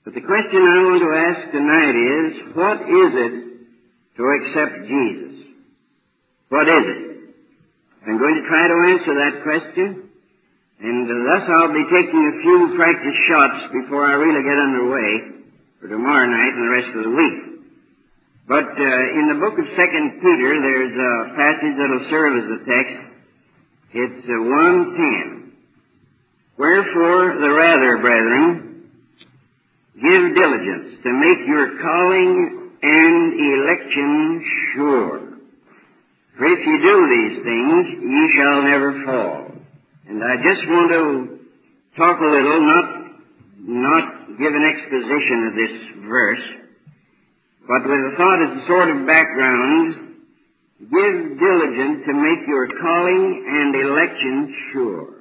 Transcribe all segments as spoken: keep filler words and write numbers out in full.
But the question I want to ask tonight is, what is it to accept Jesus? What is it? I'm going to try to answer that question, and thus I'll be taking a few practice shots before I really get underway for tomorrow night and the rest of the week. But uh, in the book of Second Peter, there's a passage that'll serve as a text. It's uh, one ten. Wherefore, the rather, brethren, give diligence to make your calling and election sure. For if you do these things, ye shall never fall. And I just want to talk a little, not, not give an exposition of this verse, but with a thought as a sort of background, give diligence to make your calling and election sure.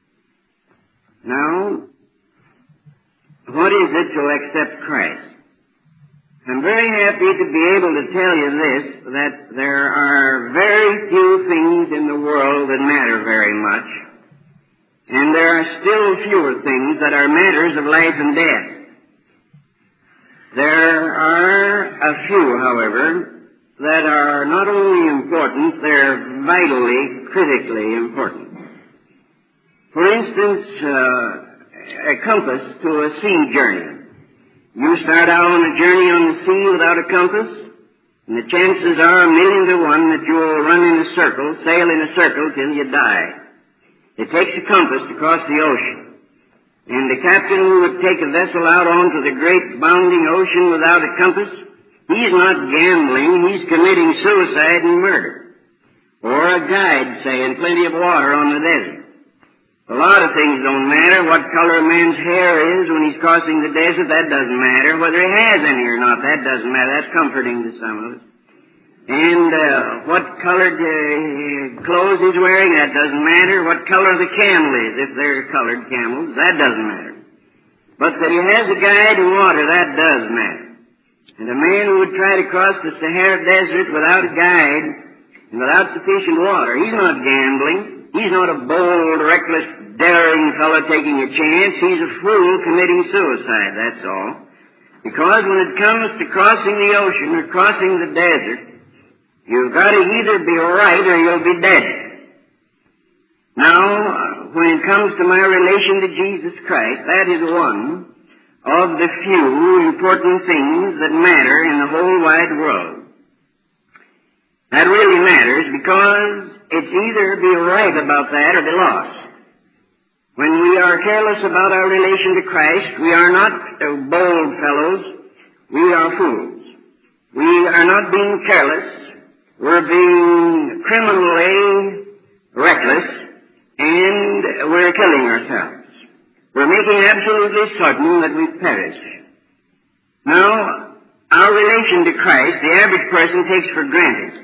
Now, what is it to accept Christ? I'm very happy to be able to tell you this, that there are very few things in the world that matter very much, and there are still fewer things that are matters of life and death. There are a few, however, that are not only important, they're vitally, critically important. For instance, uh, a compass to a sea journey. You start out on a journey on the sea without a compass, and the chances are a million to one that you'll run in a circle, sail in a circle till you die. It takes a compass to cross the ocean. And the captain who would take a vessel out onto the great bounding ocean without a compass, he's not gambling, he's committing suicide and murder. Or a guide, say, in plenty of water on the desert. A lot of things don't matter. What color a man's hair is when he's crossing the desert, that doesn't matter. Whether he has any or not, that doesn't matter. That's comforting to some of us. And uh, what colored uh, clothes he's wearing, that doesn't matter. What color the camel is, if they're colored camels, that doesn't matter. But that he has a guide in water, that does matter. And a man who would try to cross the Sahara Desert without a guide and without sufficient water, he's not gambling. He's not a bold, reckless, daring fellow taking a chance. He's a fool committing suicide, that's all. Because when it comes to crossing the ocean or crossing the desert, you've got to either be right or you'll be dead. Now, when it comes to my relation to Jesus Christ, that is one of the few important things that matter in the whole wide world. That really matters because it's either be right about that or be lost. When we are careless about our relation to Christ, we are not uh, bold fellows, we are fools. We are not being careless, we're being criminally reckless, and we're killing ourselves. We're making absolutely certain that we perish. Now, our relation to Christ, the average person takes for granted.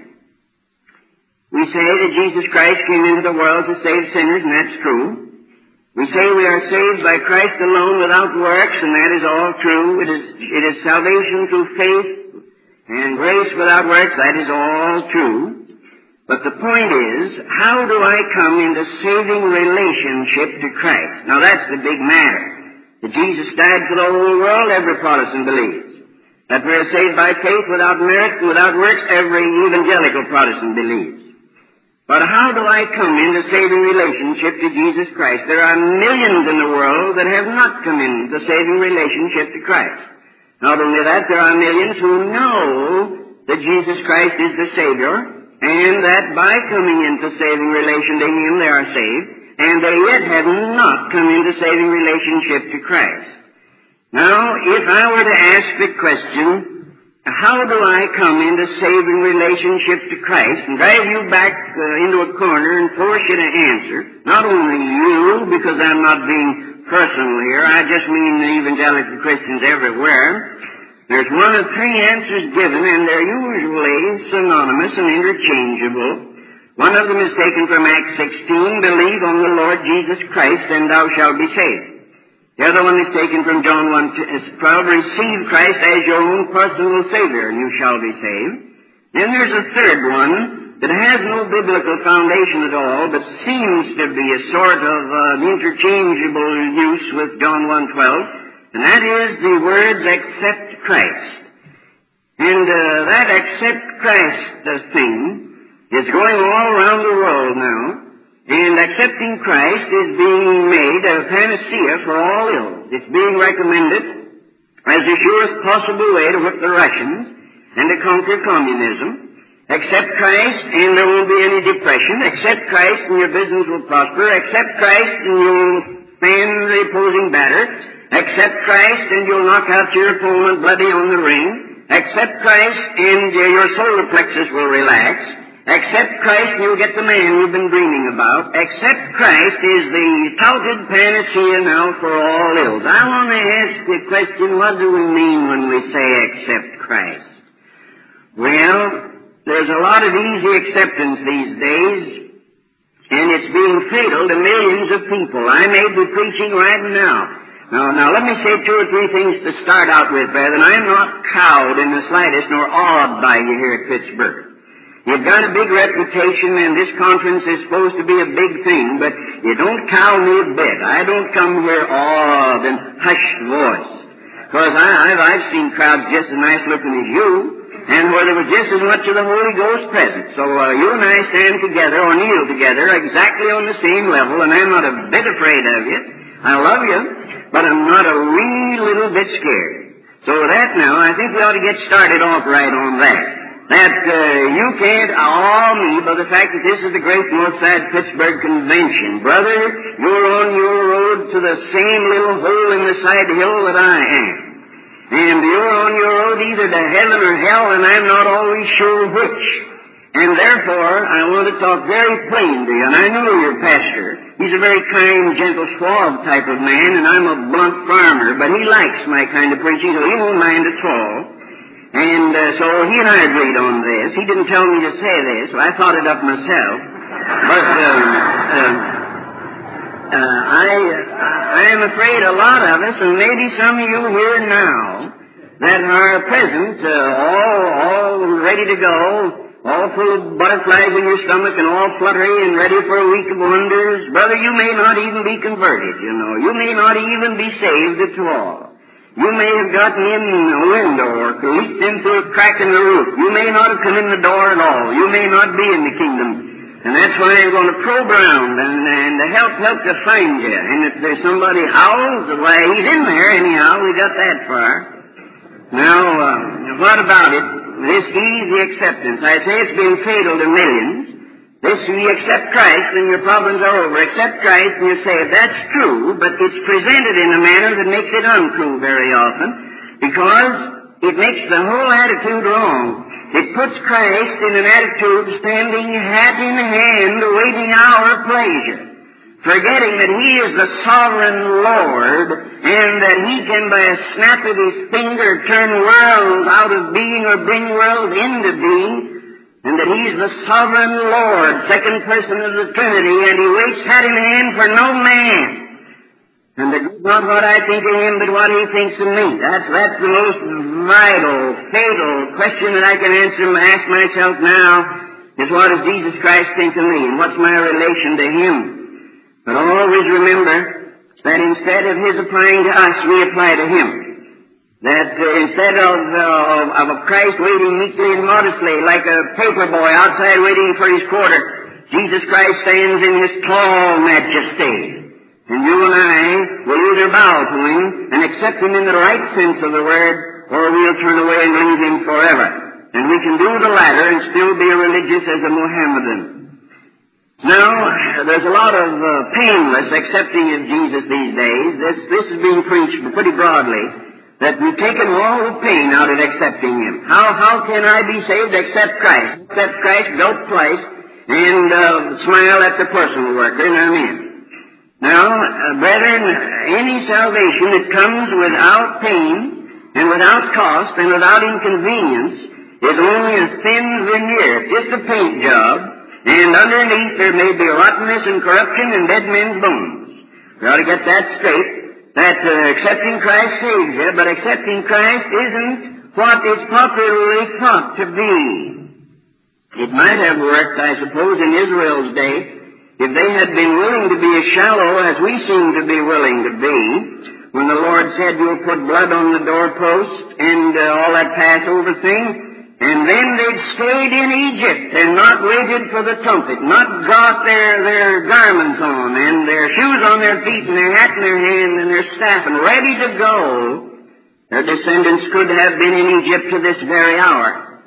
We say that Jesus Christ came into the world to save sinners, and that's true. We say we are saved by Christ alone without works, and that is all true. It is, it is salvation through faith and grace without works, that is all true. But the point is, how do I come into saving relationship to Christ? Now that's the big matter. That Jesus died for the whole world, every Protestant believes. That we are saved by faith without merit and without works, every evangelical Protestant believes. But how do I come into saving relationship to Jesus Christ? There are millions in the world that have not come into saving relationship to Christ. Not only that, there are millions who know that Jesus Christ is the Savior, and that by coming into saving relation to Him they are saved, and they yet have not come into saving relationship to Christ. Now, if I were to ask the question, how do I come into saving relationship to Christ, and drive you back uh, into a corner and force you to answer, not only you, because I'm not being personal here, I just mean the evangelical Christians everywhere. There's one of three answers given, and they're usually synonymous and interchangeable. One of them is taken from Acts sixteen, believe on the Lord Jesus Christ, and thou shalt be saved. The other one is taken from John one twelve, receive Christ as your own personal Savior, and you shall be saved. Then there's a third one that has no biblical foundation at all, but seems to be a sort of uh, interchangeable use with John one twelve, and that is the words accept Christ. And uh, that accept Christ uh, thing is going all around the world now, and accepting Christ is being made a panacea for all ills. It's being recommended as the surest possible way to whip the Russians and to conquer communism. Accept Christ and there won't be any depression. Accept Christ and your business will prosper. Accept Christ and you'll stand the opposing batter. Accept Christ and you'll knock out your opponent bloody on the ring. Accept Christ and uh, your solar plexus will relax. Accept Christ and you'll get the man you've been dreaming about. Accept Christ is the touted panacea now for all ills. I want to ask the question, what do we mean when we say accept Christ? Well, there's a lot of easy acceptance these days, and it's being fatal to millions of people. I may be preaching right now. Now, now let me say two or three things to start out with, brethren. I'm not cowed in the slightest nor awed by you here at Pittsburgh. You've got a big reputation, and this conference is supposed to be a big thing, but you don't cow me a bit. I don't come here awed and hushed voice. Because I've, I've seen crowds just as nice looking as you, and where there was just as much of the Holy Ghost present. So uh, you and I stand together or kneel together exactly on the same level, and I'm not a bit afraid of you. I love you, but I'm not a wee little bit scared. So that now, I think we ought to get started off right on that. That uh, you can't awe me by the fact that this is the Great Northside Pittsburgh Convention. Brother, you're on your road to the same little hole in the side hill that I am. And you're on your road either to heaven or hell, and I'm not always sure which. And therefore, I want to talk very plain to you. And I know your pastor. He's a very kind, gentle, suave type of man, and I'm a blunt farmer. But he likes my kind of preaching, so he won't mind at all. And uh, so he and I agreed on this. He didn't tell me to say this, so I thought it up myself. But um, um, uh, I, uh, I am afraid a lot of us, and maybe some of you here now, that are present, uh, all, all ready to go, all full of butterflies in your stomach and all fluttery and ready for a week of wonders. Brother, you may not even be converted, you know. You may not even be saved at all. You may have gotten in a window or leaked into a crack in the roof. You may not have come in the door at all. You may not be in the kingdom. And that's why I'm going to probe around and, and to help, help to find you. And if there's somebody howls, why, he's in there anyhow. We got that far. Now, uh, what about it? This easy acceptance. I say it's been fatal to millions. This, you accept Christ and your problems are over. Accept Christ and you're saved. That's true, but it's presented in a manner that makes it untrue very often, because it makes the whole attitude wrong. It puts Christ in an attitude standing hat in hand, awaiting our pleasure, forgetting that He is the sovereign Lord, and that He can, by a snap of His finger, turn worlds out of being or bring worlds into being, and that He's the sovereign Lord, second person of the Trinity, and He waits hat in hand for no man. And that it's not what I think of Him, but what He thinks of me. That's, that's the most vital, fatal question that I can answer and ask myself now, is what does Jesus Christ think of me, and what's my relation to Him? But always remember that instead of His applying to us, we apply to Him. That uh, instead of, uh, of a Christ waiting meekly and modestly, like a paper boy outside waiting for his quarter, Jesus Christ stands in His tall majesty. And you and I will either bow to Him and accept Him in the right sense of the word, or we'll turn away and leave Him forever. And we can do the latter and still be religious as a Mohammedan. Now, there's a lot of uh, painless accepting of Jesus these days. This, this is being preached pretty broadly, that we've taken all the pain out of accepting Him. How, how can I be saved? Accept Christ. Accept Christ, go twice, and uh, smile at the personal worker, and I'm in. Now, uh, brethren, any salvation that comes without pain, and without cost, and without inconvenience, is only a thin veneer, just a paint job, and underneath there may be rottenness and corruption and dead men's bones. We ought to get that straight. That uh, accepting Christ saves you, but accepting Christ isn't what it's popularly thought to be. It might have worked, I suppose, in Israel's day, if they had been willing to be as shallow as we seem to be willing to be, when the Lord said you'll put blood on the doorpost and uh, all that Passover thing. And then they'd stayed in Egypt and not waited for the trumpet, not got their, their garments on and their shoes on their feet and their hat in their hand and their staff and ready to go, their descendants could have been in Egypt to this very hour.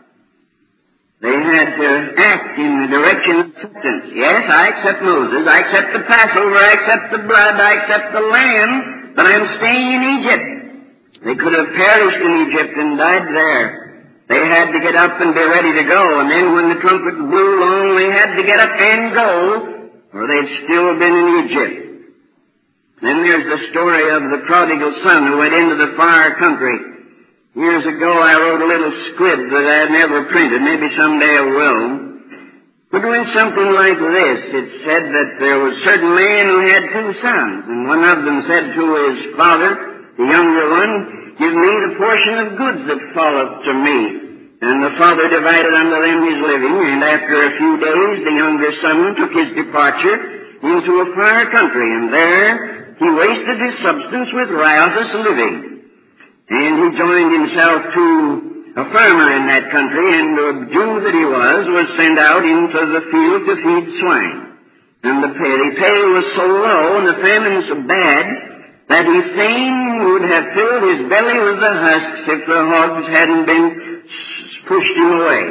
They had to act in the direction of acceptance. Yes, I accept Moses, I accept the Passover, I accept the blood, I accept the lamb, but I'm staying in Egypt. They could have perished in Egypt and died there. They had to get up and be ready to go, and then when the trumpet blew long, they had to get up and go, or they'd still been in Egypt. Then there's the story of the prodigal son who went into the far country. Years ago I wrote a little squib that I never printed. Maybe someday I will. But it went something like this. It said that there was a certain man who had two sons, and one of them said to his father, the younger one, "Give me the portion of goods that falleth to me." And the father divided unto them his living, and after a few days the younger son took his departure into a far country, and there he wasted his substance with riotous living. And he joined himself to a farmer in that country, and the Jew that he was was sent out into the field to feed swine. And the pay, the pay was so low and the famine so bad that he fain would have filled his belly with the husks if the hogs hadn't been pushed him away.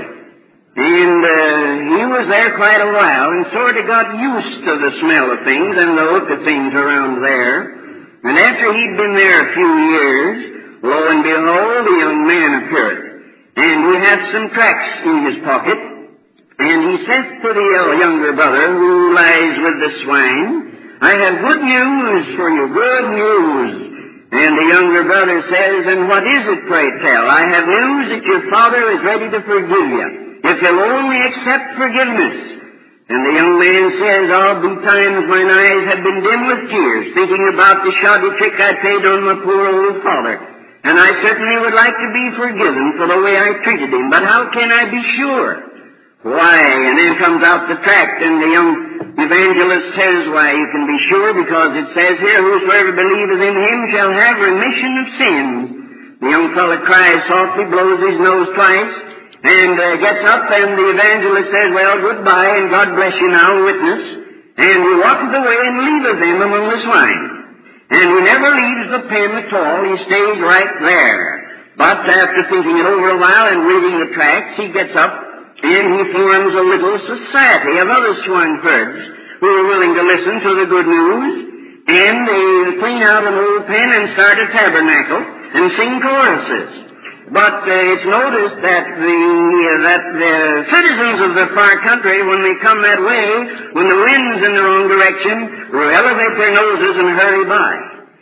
And uh, he was there quite a while and sort of got used to the smell of things and the look of things around there. And after he'd been there a few years, lo and behold, a young man appeared. And he had some tracts in his pocket. And he says to the younger brother who lies with the swine, "I have good news for you, good news." And the younger brother says, "And what is it, pray tell?" "I have news that your father is ready to forgive you, if you'll only accept forgiveness." And the young man says, "All be times mine eyes have been dim with tears, thinking about the shoddy trick I played on my poor old father. And I certainly would like to be forgiven for the way I treated him, but how can I be sure?" "Why," and then comes out the tract, and the young evangelist says, "Why, you can be sure, because it says here, whosoever believeth in him shall have remission of sins." The young fellow cries softly, blows his nose twice, and uh, gets up, and the evangelist says, "Well, goodbye, and God bless you now, witness." And he walketh away and leaveth them among the swine. And he never leaves the pen at all, he stays right there. But after thinking it over a while and reading the tracts, he gets up, and he forms a little society of other swineherds who are willing to listen to the good news, and they clean out an old pen and start a tabernacle and sing choruses. But uh, it's noticed that the uh, that the citizens of the far country, when they come that way, when the wind's in the wrong direction, will elevate their noses and hurry by.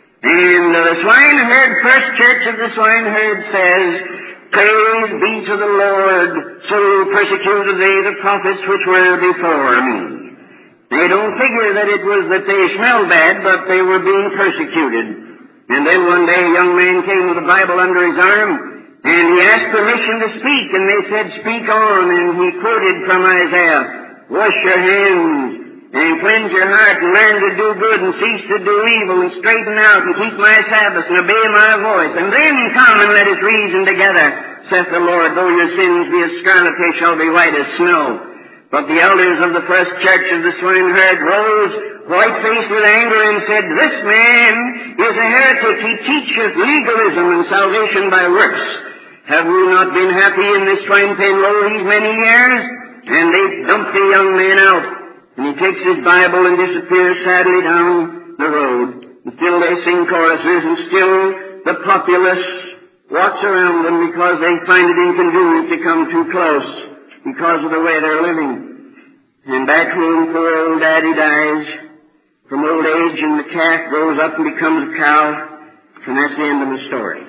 And uh, the swineherd, First Church of the Swineherd says, "Praise be to the Lord, so persecuted they the prophets which were before me." They don't figure that it was that they smelled bad, but they were being persecuted. And then one day a young man came with a Bible under his arm, and he asked permission to speak, and they said, "Speak on," and he quoted from Isaiah, "Wash your hands, and cleanse your heart, and learn to do good, and cease to do evil, and straighten out, and keep my Sabbaths, and obey my voice. And then come and let us reason together, saith the Lord, though your sins be as scarlet, they shall be white as snow." But the elders of the First Church of the Swineherd rose, white-faced with anger, and said, "This man is a heretic. He teacheth legalism and salvation by works. Have we not been happy in this swine pen low these many years?" And they dumped the young man out. And he takes his Bible and disappears sadly down the road. And still they sing choruses, and still the populace walks around them because they find it inconvenient to come too close because of the way they're living. And back home, poor old daddy dies from old age, and the calf grows up and becomes a cow, and that's the end of the story.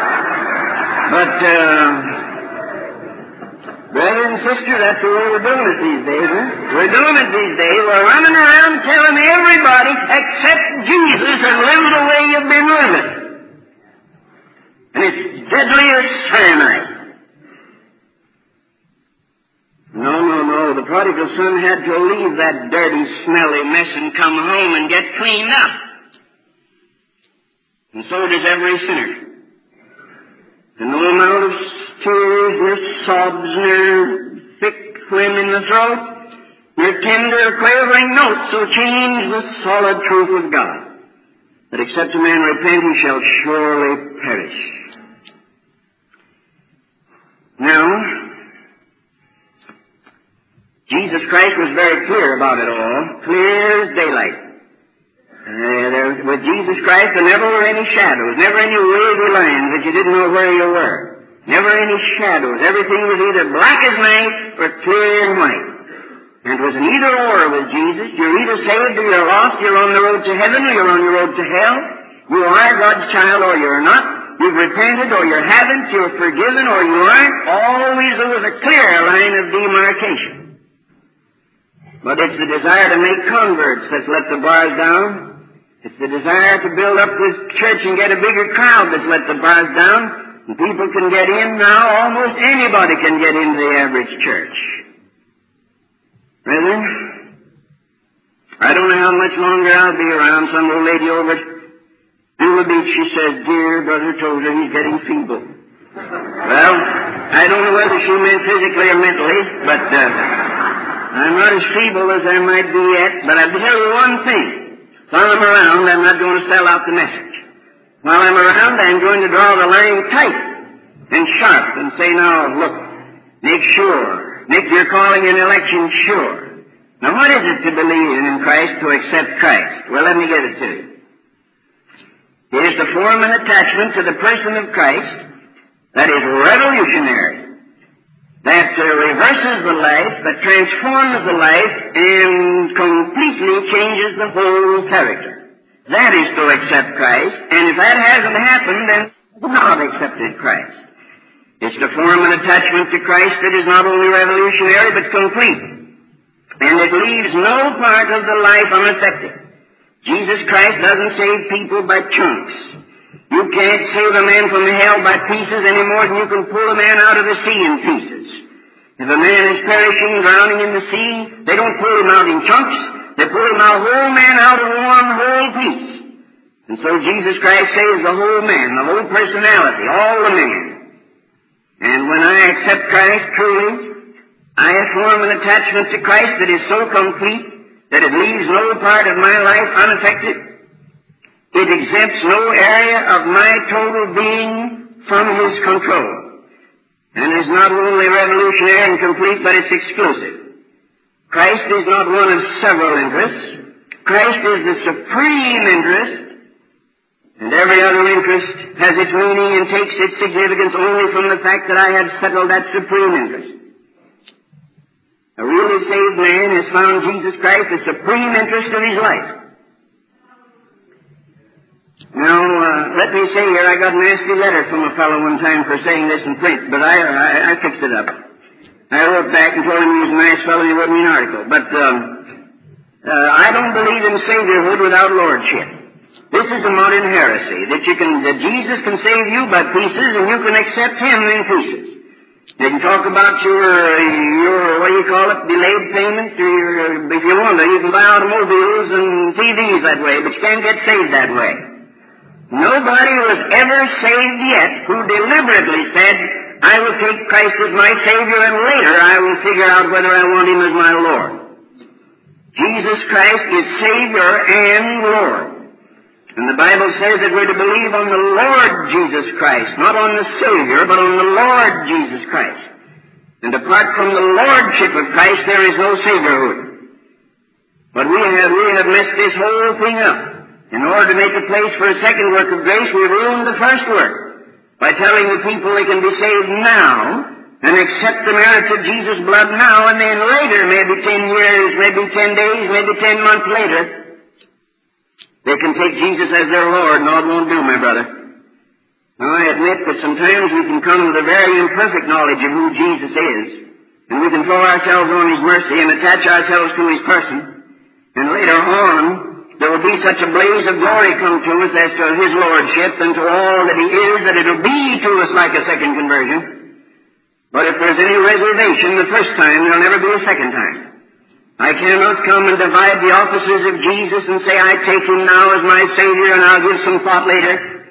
But, uh, brother and sister, that's the way we're doing it these days, huh? We're doing it these days. We're running around telling everybody, accept Jesus and live the way you've been living. And it's deadly as cyanide. No, no, no. The prodigal son had to leave that dirty, smelly mess and come home and get cleaned up. And so does every sinner. And no amount of tears, nor sobs, nor thick phlegm in the throat, nor tender, quavering notes will change the solid truth of God. That except a man repent, he shall surely perish. Now, Jesus Christ was very clear about it all, clear as daylight. Uh, there, with Jesus Christ, there never were any shadows, never any wavy lines that you didn't know where you were. Never any shadows. Everything was either black as night or clear and white. And it was an either or with Jesus. You're either saved or you're lost. You're on the road to heaven or you're on the road to hell. You are God's child or you're not. You've repented or you haven't. You're forgiven or you aren't. Always there was a clear line of demarcation. But it's the desire to make converts that's let the bars down. It's the desire to build up this church and get a bigger crowd that's let the bars down. And people can get in now. Almost anybody can get into the average church. Brethren, I don't know how much longer I'll be around. Some old lady over at Dula Beach, she says, dear Brother Tozer, he's getting feeble. Well, I don't know whether she meant physically or mentally, but uh, I'm not as feeble as I might be yet. But I'll tell you one thing. While I'm around, I'm not going to sell out the message. While I'm around, I'm going to draw the line tight and sharp and say, now, look, make sure, make your calling and election sure. Now, what is it to believe in Christ, to accept Christ? Well, let me give it to you. It is to form an attachment to the person of Christ that is revolutionary, that uh, reverses the life, that transforms the life, and completely changes the whole character. That is to accept Christ, and if that hasn't happened, then you have not accepted Christ. It's to form an attachment to Christ that is not only revolutionary, but complete. And it leaves no part of the life unaffected. Jesus Christ doesn't save people by chunks. You can't save a man from hell by pieces any more than you can pull a man out of the sea in pieces. If a man is perishing, drowning in the sea, they don't pull him out in chunks. They pull him out, whole man out of one whole piece. And so Jesus Christ saves the whole man, the whole personality, all the man. And when I accept Christ truly, I form an attachment to Christ that is so complete that it leaves no part of my life unaffected. It exempts no area of my total being from His control. And is not only revolutionary and complete, but it's exclusive. Christ is not one of several interests. Christ is the supreme interest, and every other interest has its meaning and takes its significance only from the fact that I have settled that supreme interest. A really saved man has found Jesus Christ the supreme interest of his life. Now, uh, let me say here, I got a nasty letter from a fellow one time for saying this in print, but I, I, I fixed it up. I wrote back and told him he was a nice fellow and he wrote me an article. But um, uh, I don't believe in saviorhood without lordship. This is a modern heresy, that you can, that Jesus can save you by pieces and you can accept Him in pieces. They can talk about your, your, what do you call it, delayed payment, or your, if you want to, you can buy automobiles and T Vs that way, but you can't get saved that way. Nobody was ever saved yet who deliberately said, I will take Christ as my Savior and later I will figure out whether I want Him as my Lord. Jesus Christ is Savior and Lord. And the Bible says that we're to believe on the Lord Jesus Christ, not on the Savior, but on the Lord Jesus Christ. And apart from the Lordship of Christ, there is no Saviorhood. But we have, we have messed this whole thing up. In order to make a place for a second work of grace, we've ruined the first work by telling the people they can be saved now and accept the merits of Jesus' blood now, and then later, maybe ten years, maybe ten days, maybe ten months later, they can take Jesus as their Lord, and all it won't do, my brother. Now, I admit that sometimes we can come to the very imperfect knowledge of who Jesus is, and we can throw ourselves on His mercy and attach ourselves to His person, and later on, there will be such a blaze of glory come to us as to His Lordship and to all that He is, that it will be to us like a second conversion. But if there's any reservation the first time, there will never be a second time. I cannot come and divide the offices of Jesus and say, I take Him now as my Savior and I'll give some thought later.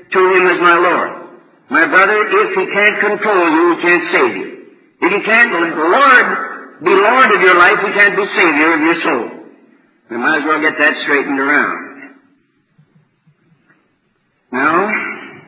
to Him as my Lord. My brother, if He can't control you, He can't save you. If He can't, Lord, be Lord of your life, He can't be Savior of your soul. We might as well get that straightened around. Now,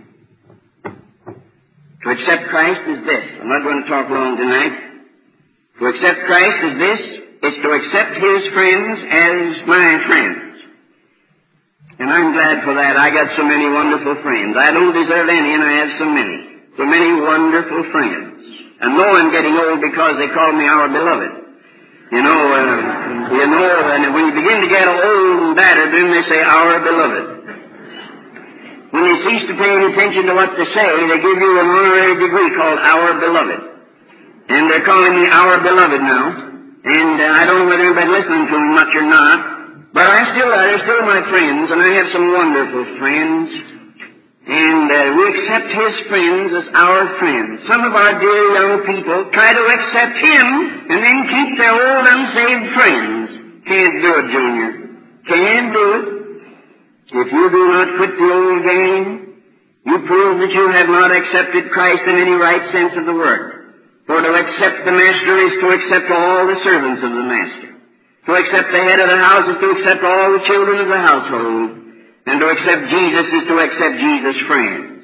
to accept Christ is this. I'm not going to talk long tonight. To accept Christ is this. It's to accept His friends as my friends. And I'm glad for that. I got so many wonderful friends. I don't deserve any, and I have so many. So many wonderful friends. And know I'm getting old because they call me our beloved. You know, uh, you know, and when you begin to get old and battered, then they say, our beloved. When you cease to pay any attention to what they say, they give you an honorary degree called our beloved. And they're calling me our beloved now. And uh, I don't know whether anybody's listening to them much or not. But I still, they're still my friends, and I have some wonderful friends. And uh, we accept His friends as our friends. Some of our dear young people try to accept Him and then keep their old unsaved friends. Can't do it, Junior. Can't do it. If you do not quit the old game, you prove that you have not accepted Christ in any right sense of the word. For to accept the Master is to accept all the servants of the Master. To accept the head of the house is to accept all the children of the household. And to accept Jesus is to accept Jesus' friends.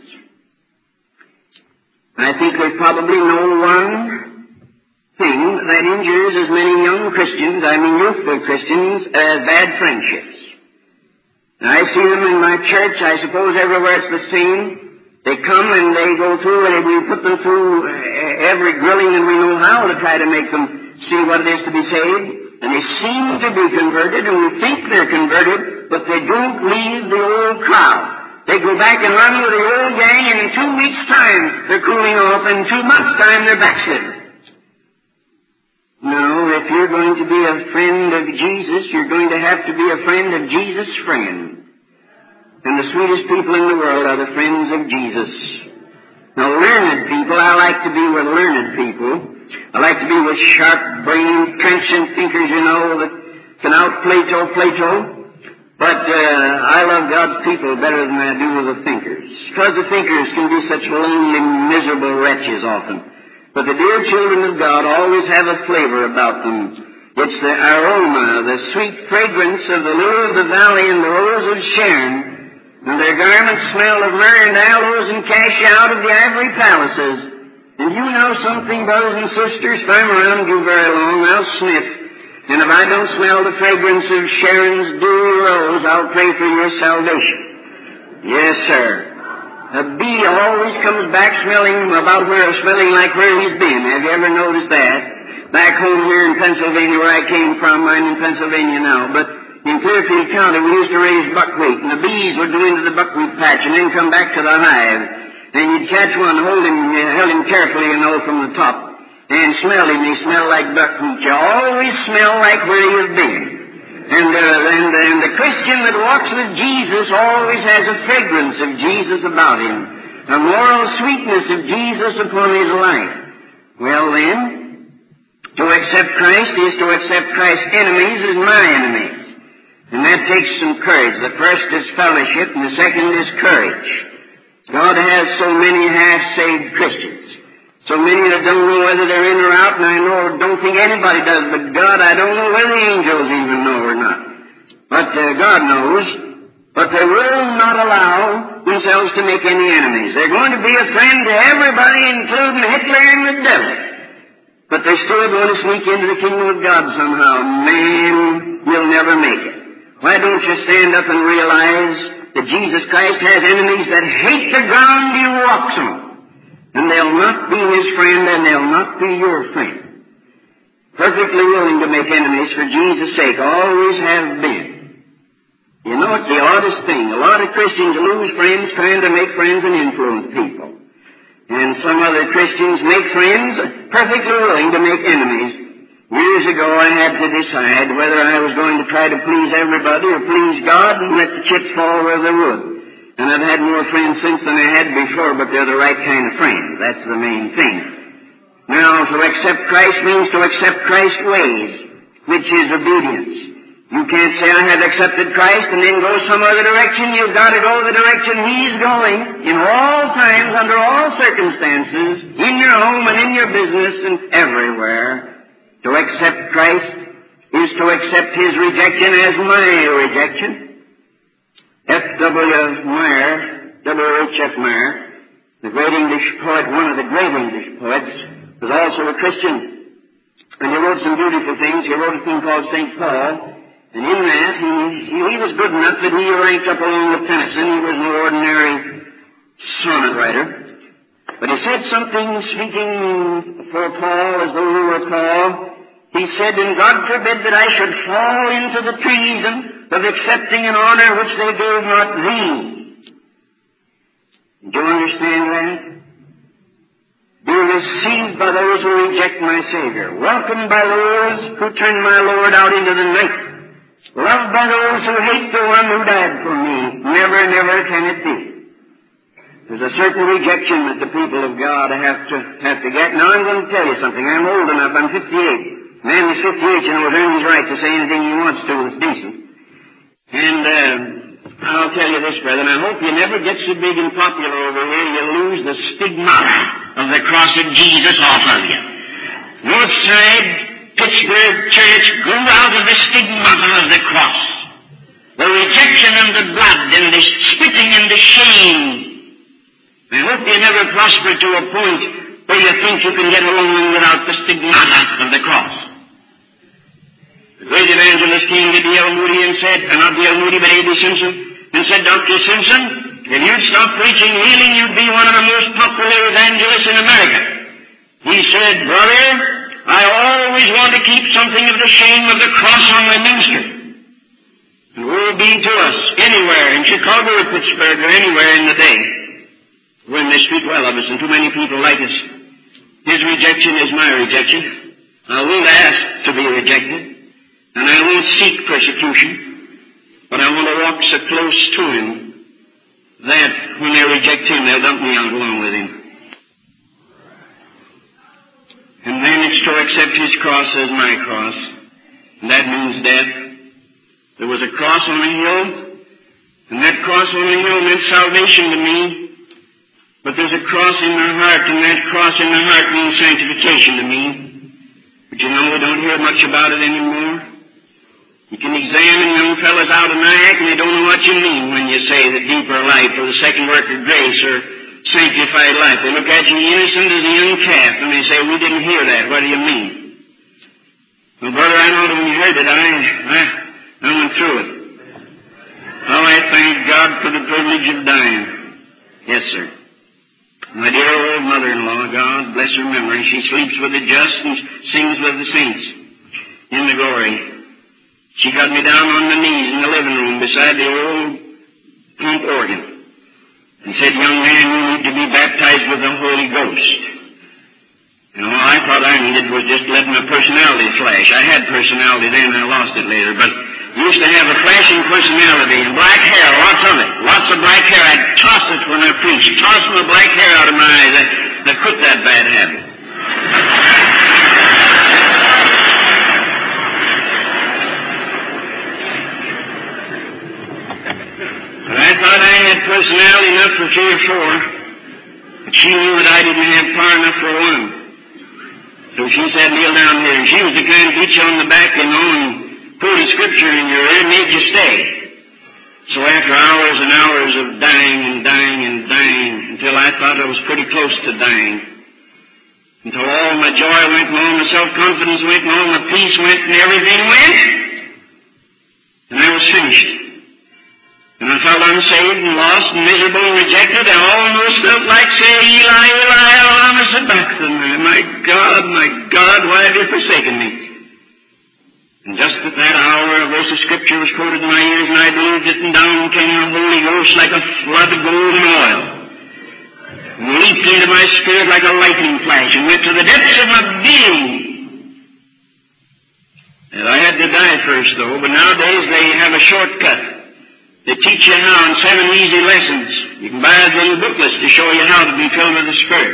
I think there's probably no one thing that injures as many young Christians, I mean youthful Christians, as bad friendships. And I see them in my church. I suppose everywhere it's the same. They come and they go through, and we put them through every grilling and we know how to try to make them see what it is to be saved. And they seem to be converted, and we think they're converted, but they don't leave the old crowd. They go back and run with the old gang, and in two weeks' time, they're cooling off, and in two months' time, they're backslidden. No, if you're going to be a friend of Jesus, you're going to have to be a friend of Jesus' friend. And the sweetest people in the world are the friends of Jesus. Now, learned people, I like to be with learned people. I like to be with sharp-brained, trenchant thinkers, you know, that can out-Plato Plato. But uh, I love God's people better than I do with the thinkers. Because the thinkers can be such lonely, miserable wretches often. But the dear children of God always have a flavor about them. It's the aroma, the sweet fragrance of the lily of the valley and the rose of Sharon. And their garments smell of myrrh and aloes and cassia out of the ivory palaces. And you know something, brothers and sisters, if I'm around you very long, I'll sniff. And if I don't smell the fragrance of Sharon's dewy rose, I'll pray for your salvation. Yes, sir. A bee always comes back smelling about where, smelling like where he's been. Have you ever noticed that? Back home here in Pennsylvania, where I came from, I'm in Pennsylvania now, but in Clearfield County, we used to raise buckwheat, and the bees would go into the buckwheat patch and then come back to the hive. And you'd catch one, hold him, uh, held him carefully, you know, from the top, and smell him. He smelled like buckwheat. You always smell like where you've been. And, uh, and, uh, and the Christian that walks with Jesus always has a fragrance of Jesus about him, a moral sweetness of Jesus upon his life. Well then, to accept Christ is to accept Christ's enemies as my enemies. And that takes some courage. The first is fellowship, and the second is courage. God has so many half-saved Christians. So many that don't know whether they're in or out, and I know, don't think anybody does, but God, I don't know whether the angels even know or not. But uh, God knows. But they will not allow themselves to make any enemies. They're going to be a friend to everybody, including Hitler and the devil. But they're still going to sneak into the kingdom of God somehow. Man, you'll never make it. Why don't you stand up and realize that Jesus Christ has enemies that hate the ground he walks on. And they'll not be his friend, and they'll not be your friend. Perfectly willing to make enemies for Jesus' sake, always have been. You know, it's the oddest thing. A lot of Christians lose friends trying to make friends and influence people. And some other Christians make friends perfectly willing to make enemies. Years ago I had to decide whether I was going to try to please everybody or please God and let the chips fall where they would. And I've had more friends since than I had before, but they're the right kind of friends. That's the main thing. Now, to accept Christ means to accept Christ's ways, which is obedience. You can't say, I have accepted Christ and then go some other direction. You've got to go the direction He's going in all times, under all circumstances, in your home and in your business and everywhere. To accept Christ is to accept His rejection as my rejection. F W Meyer, W H F Meyer, the great English poet, one of the great English poets, was also a Christian. And he wrote some beautiful things. He wrote a thing called Saint Paul. And in that, he, he, he was good enough that he ranked up along with Tennyson. He was no ordinary sonnet writer. But he said something, speaking for Paul as though he were Paul. He said, and God forbid that I should fall into the treason of accepting an honor which they gave not thee. Do you understand that? Be received by those who reject my Savior. Welcomed by those who turn my Lord out into the night. Loved by those who hate the one who died for me. Never, never can it be. There's a certain rejection that the people of God have to have to get. Now I'm going to tell you something. I'm old enough. I'm fifty-eight. Man is fifty-eight, you know, has earned his right to say anything he wants to that's decent. And uh, I'll tell you this, brethren. I hope you never get so big and popular over here you lose the stigma of the cross of Jesus off of you. Northside Pittsburgh Church grew out of the stigmata of the cross. The rejection and the blood and the spitting and the shame. I hope you never prosper to a point where you think you can get along without the stigmata of the cross. The great evangelist came to D L Moody and said, uh, not D L Moody, but A B Simpson, and said, Doctor Simpson, if you'd stop preaching healing, you'd be one of the most popular evangelists in America. He said, brother, I always want to keep something of the shame of the cross on my ministry. And woe be to us, anywhere, in Chicago or Pittsburgh or anywhere in the day, when they speak well of us and too many people like us. His rejection is my rejection. I won't ask to be rejected, and I won't seek persecution, but I want to walk so close to Him that when they reject Him, they'll dump me out along with Him. And then it's to accept His cross as my cross. And that means death. There was a cross on the hill, and that cross on the hill meant salvation to me. But there's a cross in my heart, and that cross in my heart means sanctification to me. But you know, we don't hear much about it anymore. You can examine young fellas out of Nyack, and they don't know what you mean when you say the deeper life or the second work of grace or sanctified life. They look at you innocent as a young calf, and they say, we didn't hear that. What do you mean? Well, brother, I know that when you heard it, I, I, I went through it. Oh, I thank God for the privilege of dying. Yes, sir. My dear old mother-in-law, God bless her memory, she sleeps with the just and sings with the saints in the glory. She got me down on my knees in the living room beside the old pump organ and said, young man, you need to be baptized with the Holy Ghost. And all I thought I needed was just letting my personality flash. I had personality then, I lost it later, but I used to have a flashing personality and black hair, lots of it, lots of black hair. I'd toss it when I preached, toss my black hair out of my eyes. I, I quit that bad habit. But I thought I had personality enough for three or four, but she knew that I didn't have power enough for one. So she said, kneel down here, and she was the kind to beat you on the back and on quote a scripture in your ear, made you stay. So after hours and hours of dying and dying and dying, until I thought I was pretty close to dying, until all my joy went and all my self-confidence went and all my peace went and everything went, and I was finished. And I felt unsaved and lost and miserable and rejected. I almost felt like saying, Eli, Eli, lama sabachthani. My God, my God, why have you forsaken me? And just at that hour, a verse of Scripture was quoted in my ears, and I believed it, and down came the Holy Ghost like a flood of golden oil, and leaped into my spirit like a lightning flash, and went to the depths of my being. And I had to die first, though, but nowadays they have a shortcut. They teach you how in seven easy lessons. You can buy a little booklets to show you how to be filled with the Spirit.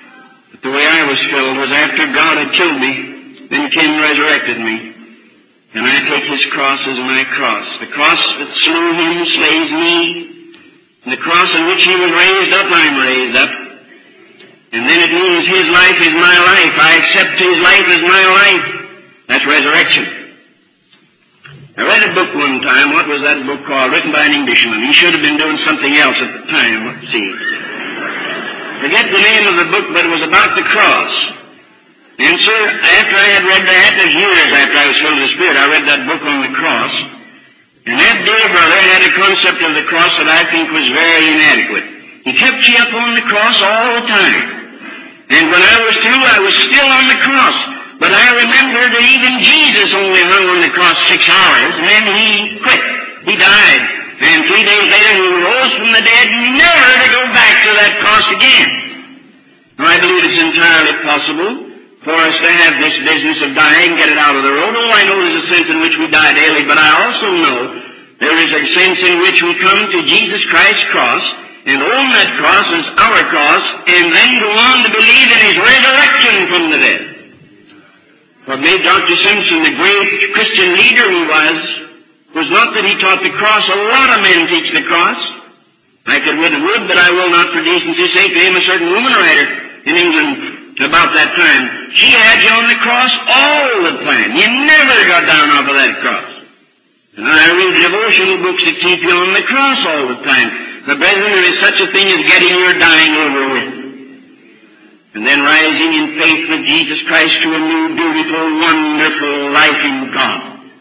But the way I was filled was after God had killed me, then He came and resurrected me. and I take his cross as my cross. The cross that slew him slays me, and the cross on which he was raised up, I'm raised up. And then it means his life is my life. I accept his life as my life. That's resurrection. I read a book one time. What was that book called? Written by an Englishman. He should have been doing something else at the time. Let's see. Forget the name of the book, but it was about the cross. And, sir, after I had read that, that was years after I was filled with the Spirit, I read that book on the cross. And that dear brother had a concept of the cross that I think was very inadequate. He kept you up on the cross all the time. And when I was through, I was still on the cross. But I remember that even Jesus only hung on the cross six hours, and then he quit. He died. And three days later, he rose from the dead, never to go back to that cross again. Now, I believe it's entirely possible for us to have this business of dying, get it out of the road. Oh, I know there's a sense in which we die daily, but I also know there is a sense in which we come to Jesus Christ's cross, and own that cross as our cross, and then go on to believe in his resurrection from the dead. What made Doctor Simpson the great Christian leader he was, was not that he taught the cross. A lot of men teach the cross. I could read a wood, but I will not for decency's sake name a certain woman writer in England about that time. She had you on the cross all the time. You never got down off of that cross. And I read devotional books that keep you on the cross all the time. But brethren, there is such a thing as getting your dying over with, and then rising in faith with Jesus Christ to a new, beautiful, wonderful life in God.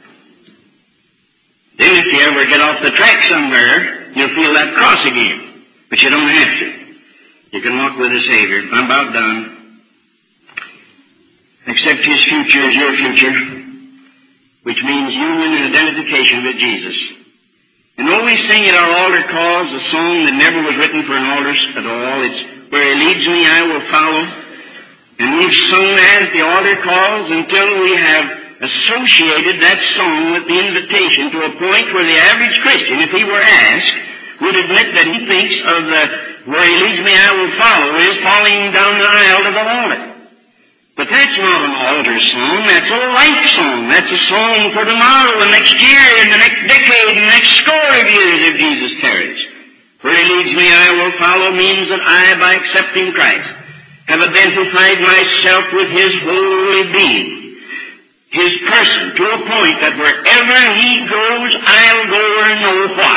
Then if you ever get off the track somewhere, you'll feel that cross again. But you don't have to. You can walk with the Savior. I'm about done. Accept his future as your future, which means union and identification with Jesus. And always sing at our altar calls a song that never was written for an altar at all. It's Where he leads me, I will follow. And we've sung that at the altar calls until we have associated that song with the invitation to a point where the average Christian, if he were asked, would admit that he thinks of the where he leads me, I will follow is falling down the aisle to the altar. But that's not an altar song. That's a life song. That's a song for tomorrow, the next year, and the next decade, and the next score of years if Jesus tarries. Where he leads me, I will follow means that I, by accepting Christ, have identified myself with his holy being, his person, to a point that wherever he goes, I'll go or know why.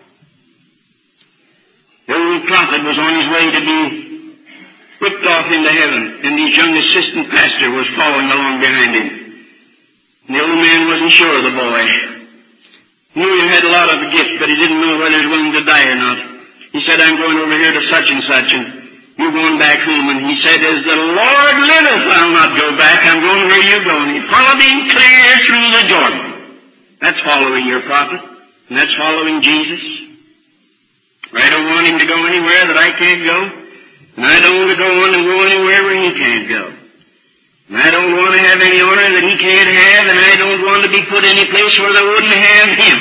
The old prophet was on his way to be whipped off into heaven, and his young assistant pastor was following along behind him. And the old man wasn't sure of the boy. He knew he had a lot of gifts, but he didn't know whether he was willing to die or not. He said, I'm going over here to such and such, and you're going back home. And he said, as the Lord liveth, I'll not go back. I'm going where you're going. He followed him clear through the Jordan. That's following your prophet, and that's following Jesus. I don't want him to go anywhere that I can't go, and I don't want to go on and go anywhere where he can't go. And I don't want to have any honor that he can't have, and I don't want to be put any place where they wouldn't have him.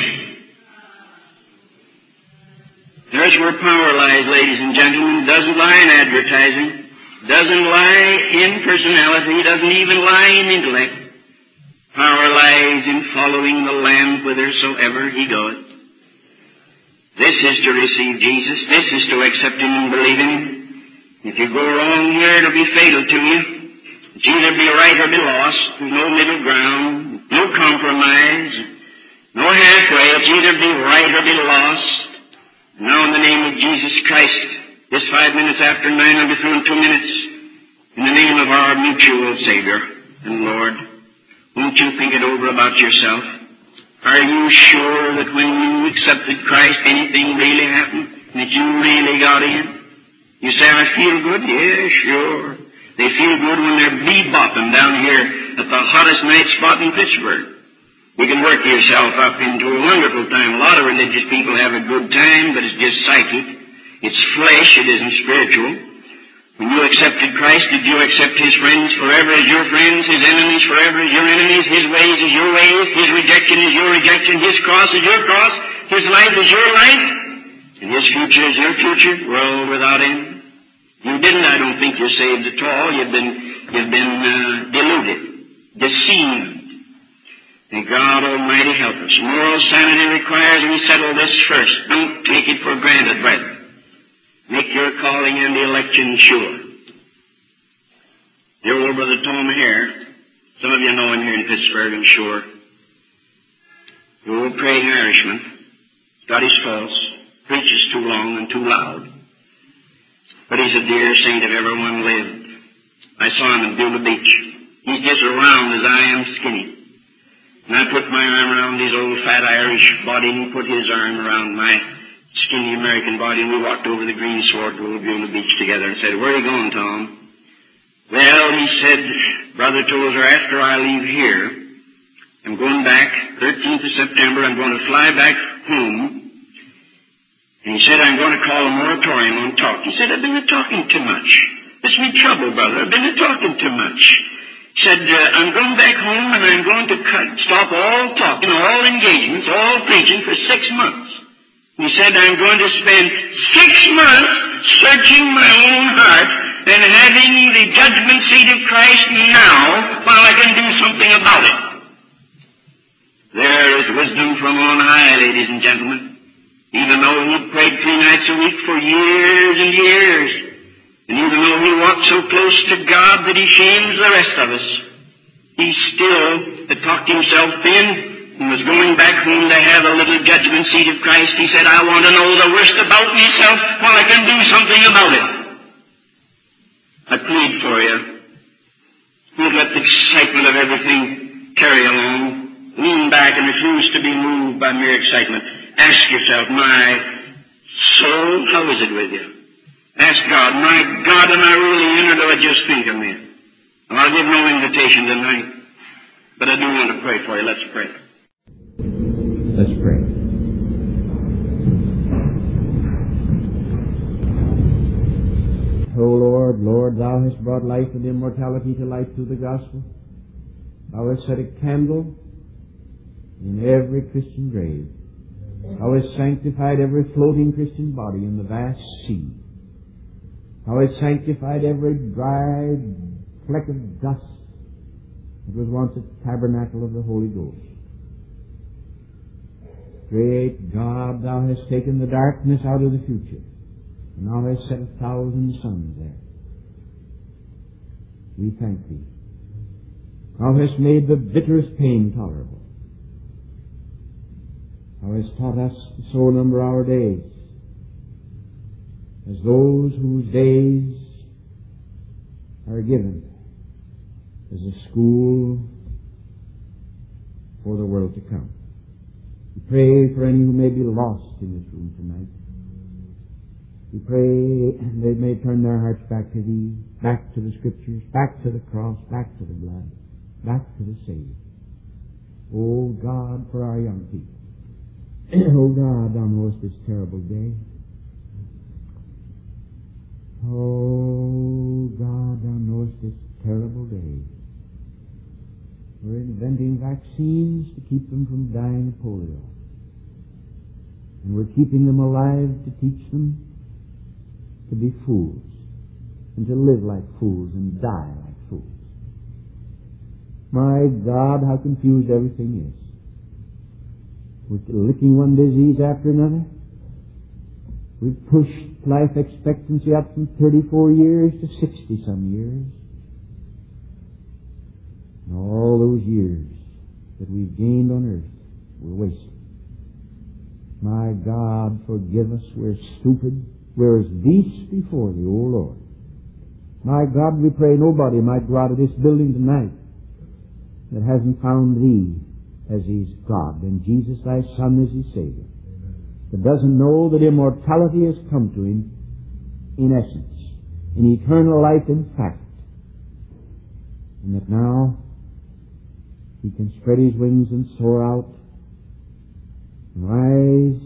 There's where power lies, ladies and gentlemen. It doesn't lie in advertising. It doesn't lie in personality. It doesn't even lie in intellect. Power lies in following the Lamb whithersoever he goeth. This is to receive Jesus. This is to accept him and believe in him. If you go wrong here, it'll be fatal to you. It's either be right or be lost. There's no middle ground, no compromise, no halfway. It's either be right or be lost. Now, in the name of Jesus Christ, this five minutes after nine, I'll be through in two minutes. In the name of our mutual Savior and Lord, won't you think it over about yourself? Are you sure that when you accepted Christ, anything really happened? That you really got in? You say, I feel good? Yeah, sure. They feel good when they're bebopping down here at the hottest night spot in Pittsburgh. You can work yourself up into a wonderful time. A lot of religious people have a good time, but it's just psychic. It's flesh. It isn't spiritual. When you accepted Christ, did you accept his friends forever as your friends, his enemies forever as your enemies, his ways as your ways, his rejection as your rejection, his cross as your cross, his life as your life, and his future as your future, world without end? You didn't. I don't think you're saved at all. You've been, you've been uh, deluded, deceived. May God Almighty help us. Moral sanity requires we settle this first. Don't take it for granted, brethren. Make your calling and the election sure. Your old brother Tom here, some of you know him here in Pittsburgh, I'm sure. The old praying Irishman, got his faults, preaches too long and too loud. But he's a dear saint if ever one lived. I saw him in Beulah Beach. He's just as round as I am skinny. And I put my arm around his old fat Irish body, and he put his arm around my skinny American body, and we walked over the green sward to old Beulah Beach together and said, "Where are you going, Tom?" "Well," he said, "Brother Tozer, after I leave here, I'm going back, thirteenth of September, I'm going to fly back home." And he said, "I'm going to call a moratorium on talk." He said, "I've been talking too much. This is me trouble, brother. I've been talking too much." He said, uh, "I'm going back home and I'm going to cut, stop all talking, all engagements, all preaching for six months. He said, I'm going to spend six months searching my own heart and having the judgment seat of Christ now while I can do something about it." There is wisdom from on high, ladies and gentlemen. Even though he prayed three nights a week for years and years, and even though he walked so close to God that he shames the rest of us, he still had talked himself in and was going back home to have a little judgment seat of Christ. He said, "I want to know the worst about myself while I can do something about it." I plead for you. Don't let the excitement of everything carry along. Lean back and refuse to be moved by mere excitement. Ask yourself, my soul, how is it with you? Ask God, my God, am I really in, or do I just think of me? And I'll give no invitation tonight, but I do want to pray for you. Let's pray. Let's pray. O Lord, Lord, Thou hast brought life and immortality to light through the gospel. Thou hast set a candle in every Christian grave. Thou hast sanctified every floating Christian body in the vast sea. Thou hast sanctified every dry fleck of dust that was once a tabernacle of the Holy Ghost. Great God, Thou hast taken the darkness out of the future, and Thou hast set a thousand suns there. We thank Thee. Thou hast made the bitterest pain tolerable. Thou hast taught us to so number our days as those whose days are given as a school for the world to come. We pray for any who may be lost in this room tonight. We pray they may turn their hearts back to Thee, back to the Scriptures, back to the cross, back to the blood, back to the Savior. Oh God, for our young people. Oh God, Thou knowest this terrible day. Oh God, Thou knowest this terrible day. We're inventing vaccines to keep them from dying of polio. And we're keeping them alive to teach them to be fools and to live like fools and die like fools. My God, how confused everything is. We're licking one disease after another. We've pushed life expectancy up from thirty-four years to sixty-some years. And all those years that we've gained on earth were wasted. My God, forgive us. We're stupid. We're as beasts before Thee, O Lord. My God, we pray nobody might go out of this building tonight that hasn't found Thee as His God and Jesus Thy Son as His Savior, that doesn't know that immortality has come to him in essence, in eternal life in fact, and that now he can spread his wings and soar out and rise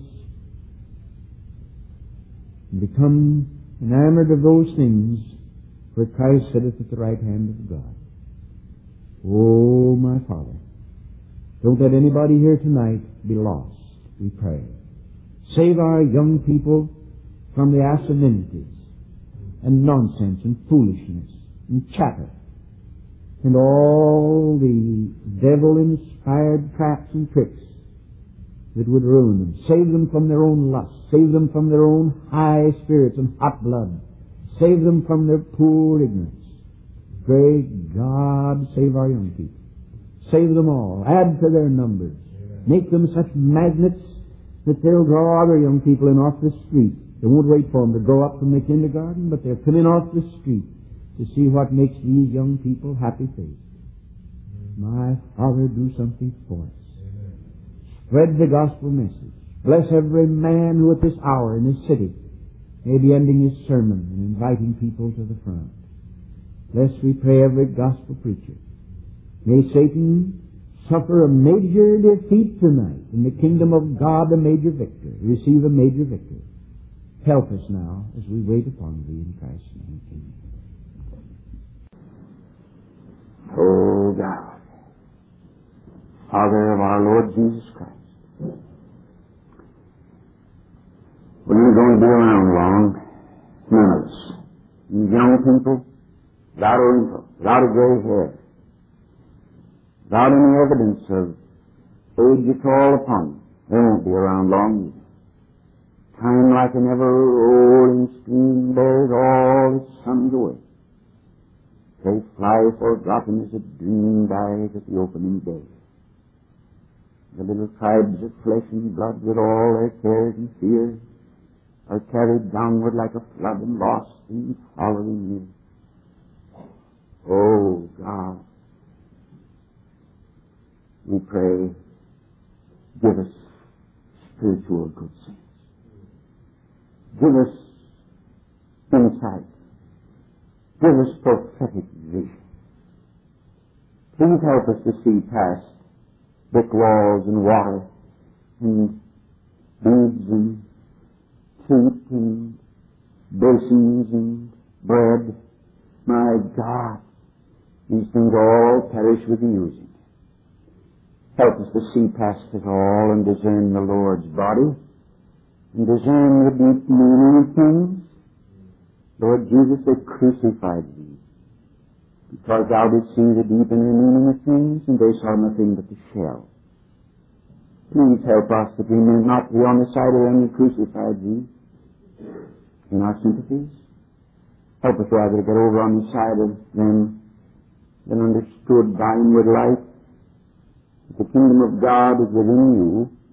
and become enamored of those things where Christ sitteth at the right hand of God. Oh, my Father, don't let anybody here tonight be lost, we pray. Save our young people from the asininities and nonsense and foolishness and chatter and all the devil-inspired traps and tricks that would ruin them. Save them from their own lust. Save them from their own high spirits and hot blood. Save them from their poor ignorance. Great God, save our young people. Save them all. Add to their numbers. Make them such magnets that they'll draw other young people in off the street. They won't wait for them to grow up from the kindergarten, but they'll come in off the street to see what makes these young people happy-faced. My Father, do something for us. Spread the gospel message. Bless every man who at this hour in this city may be ending his sermon and inviting people to the front. Bless, we pray, every gospel preacher. May Satan suffer a major defeat tonight, and the kingdom of God a major victory, receive a major victory. Help us now as we wait upon Thee in Christ's name. Amen. Oh God, Father of our Lord Jesus Christ, we're not going to be around long, none of us. You young people, without a wrinkle, without a gray hair, without any evidence of age at all upon them, they won't be around long either. Time like an ever-rolling stream bears all its sons away. They fly forgotten as a dream dies at the opening day. The little tribes of flesh and blood with all their cares and fears are carried downward like a flood and lost in following years. Oh God, we pray, give us spiritual good sense. Give us insight. Give us prophetic vision. Please help us to see past brick walls and water and beads and feet and basins and bread. My God, these things all perish with the using. Help us to see past it all and discern the Lord's body and discern the deep meaning of things. Lord Jesus, they crucified Thee because Thou didst see the deep and the meaning of things, and they saw nothing but the shell. Please help us that we may not be on the side of them who crucified Thee in our sympathies. Help us rather to get over on the side of them that understood by inward life that the kingdom of God is within you,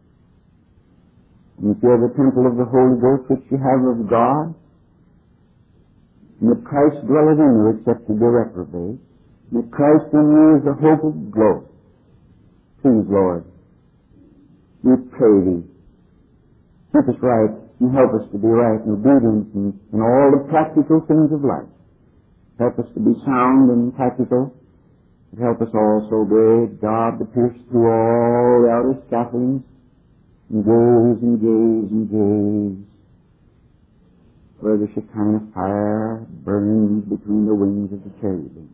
and if you are the temple of the Holy Ghost which you have of God, and that Christ dwelleth in you except you be reprobate, and that Christ in you is the hope of glory. Please, Lord, we pray Thee, keep us right and help us to be right and obedient in, in all the practical things of life. Help us to be sound and practical. And help us also, great God, to pierce through all the outer scaffoldings and gaze and gaze and gaze where the Shekinah fire burns between the wings of the cherubim.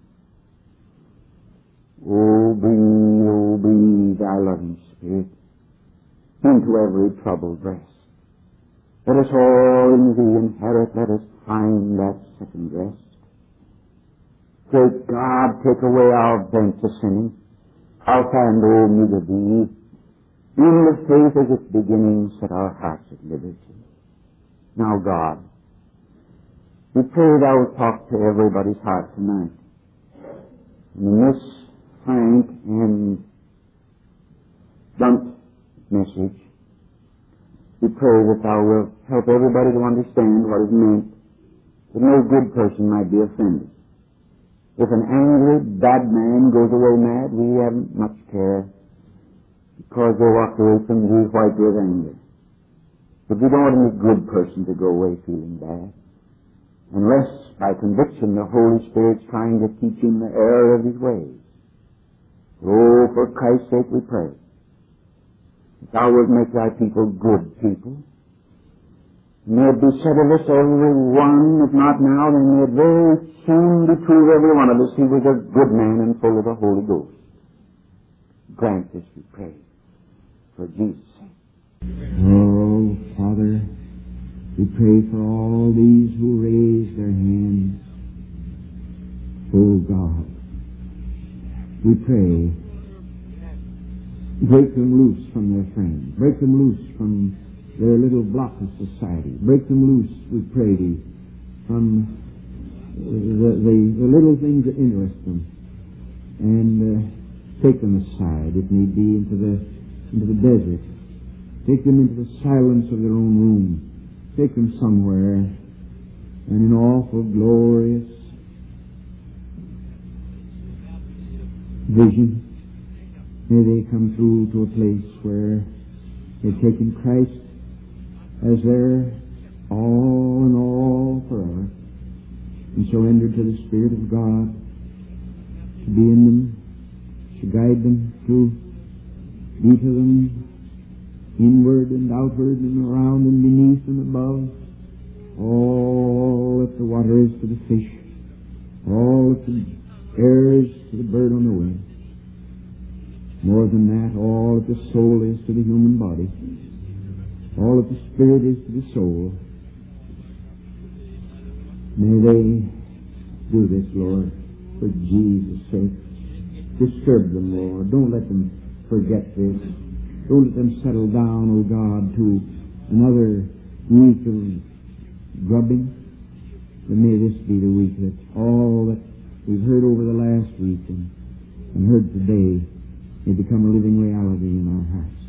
Oh, breathe, oh, breathe Thy loving Spirit into every troubled breast. Let us all in Thee inherit, let us find that second rest. Great God, take away our bent to sinning, Alpha and Omega Thee. In the faith as its beginning, set our hearts at liberty. Now, God, we pray Thou wilt talk to everybody's heart tonight. And in this frank and blunt message, we pray that Thou wilt help everybody to understand what is meant, that no good person might be offended. If an angry, bad man goes away mad, we haven't much care, because they walked away from Thee white with anger. But we don't want any good person to go away feeling bad, unless by conviction the Holy Spirit's trying to teach him the error of his ways. Oh, for Christ's sake we pray. Thou wilt make Thy people good people. May it be said of us, every one, if not now, then may it very soon be true of every one of us, he was a good man and full of the Holy Ghost. Grant this, we pray, for Jesus' sake. Oh, Father, we pray for all these who raise their hands. Oh, God, we pray, break them loose from their friends. Break them loose from their little block of society. Break them loose, we pray thee, from the, the, the little things that interest them. And uh, take them aside, if need be, into the, into the desert. Take them into the silence of their own room. Take them somewhere, and in awful, glorious vision, may they come through to a place where they've taken Christ as their all in all forever, and surrendered to the Spirit of God to be in them, to guide them, to be to them inward and outward and around and beneath and above, all that the water is to the fish, all that the air is to the bird on the wing. More than that, all that the soul is to the human body, all that the spirit is to the soul. May they do this, Lord, for Jesus' sake. Disturb them, Lord. Don't let them forget this. Don't let them settle down, O God, to another week of grubbing. But may this be the week that all that we've heard over the last week and, and heard today may become a living reality in our hearts.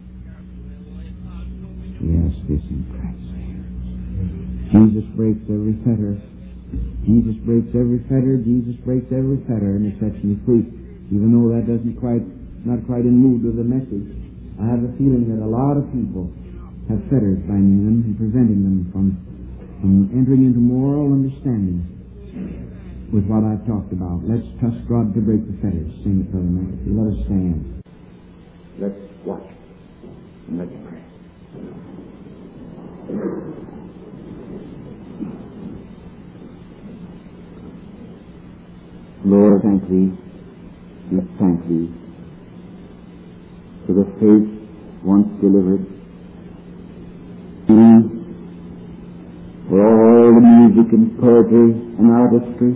We ask this in Christ's name. Jesus breaks every fetter. Jesus breaks every fetter. Jesus breaks every fetter, and it sets me free. Even though that doesn't quite, not quite in mood with the message, I have a feeling that a lot of people have fetters binding them and preventing them from, from entering into moral understanding with what I've talked about. Let's trust God to break the fetters. Sing it, Brother Matthew. Let us stand. Let's watch and let's pray. Lord, thank thee. Let's thank thee for the faith once delivered, and for all the music and poetry and artistry,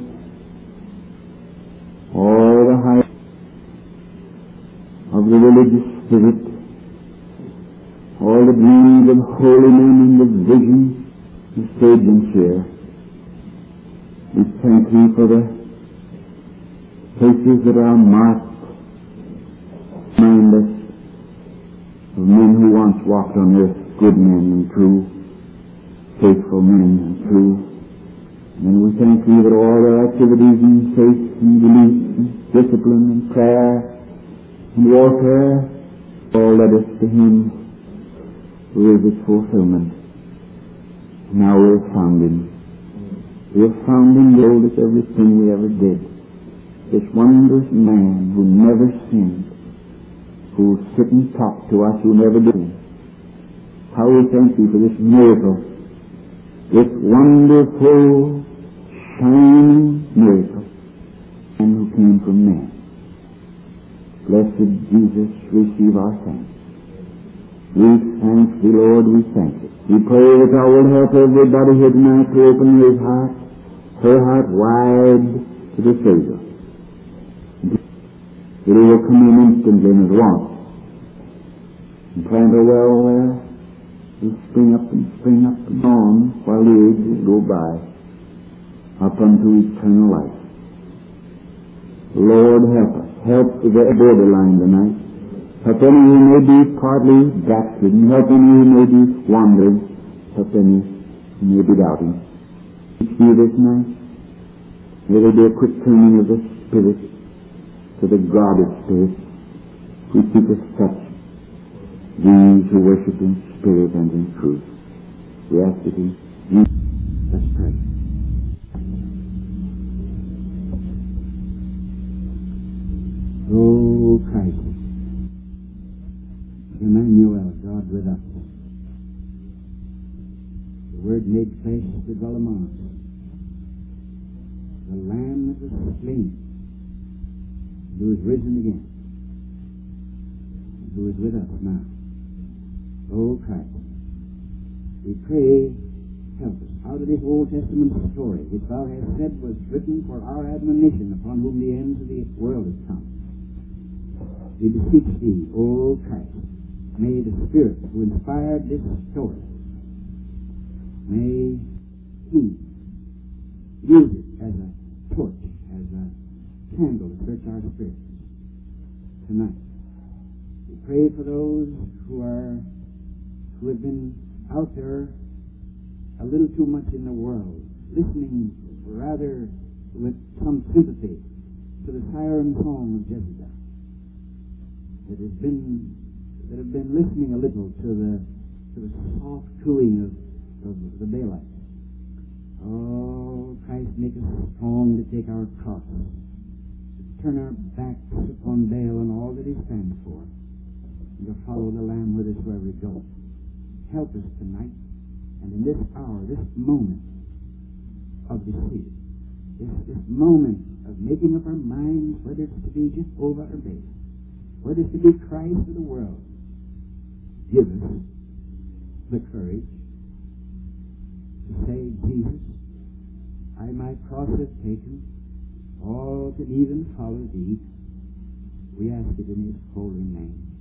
all the height of the religious spirit, all the dreams of holy men and the visions of sage and seer. We thank thee for the places that are marked, remind us of men who once walked on earth, good men and true, faithful men and true. And we thank thee that all their activities in faith and belief and discipline and prayer and warfare all led us to Him who is its fulfillment. Now we have found Him. We have found Him, the oldest everything we ever did. This wondrous man who never sinned, who sit and talk to us who never did. How we thank thee for this miracle, this wonderful, shining miracle, and who came from men. Blessed Jesus, receive our thanks. We thank thee, Lord, we thank thee. We pray that thou wilt help everybody here tonight to open his heart, her heart wide to the Savior. That he will come in instantly and at once and plant a well there, and spring up and spring up and on while the ages go by up unto eternal life. Lord, help us. Help the borderline tonight. Help any who may be partly backslidden. Help any who may be wandering. Help any who may be doubting. Teach you this night. May there be a quick turning of the Spirit to the God of Spirit, who seeketh such, these who worship in spirit and in truth. We ask it in Jesus. Let's pray. Oh, Christ, Emmanuel, God with us. The Word made flesh to dwell among us. The Lamb that was slain, who is risen again, who is with us now. Oh Christ, we pray, help us out of this Old Testament story, which thou hast said was written for our admonition, upon whom the ends of the world has come. We beseech thee, O Christ, may the Spirit who inspired this story, may he use it as a torch, as a candle to search our spirits tonight. We pray for those who are who have been out there a little too much in the world, listening rather with some sympathy to the siren song of Jezebel. That has been that have been listening a little to the to the soft cooing of, of the Baalites. Oh, Christ, make us strong to take our cross, to turn our backs upon Baal and all that he stands for, and to follow the Lamb with us wherever we go. Help us tonight, and in this hour, this moment of decision, this, this moment of making up our minds whether it's to be Jehovah or Baal, whether it's to be Christ or the world, give us the courage to say, Jesus, I my cross have taken, all can even follow thee. We ask it in his holy name.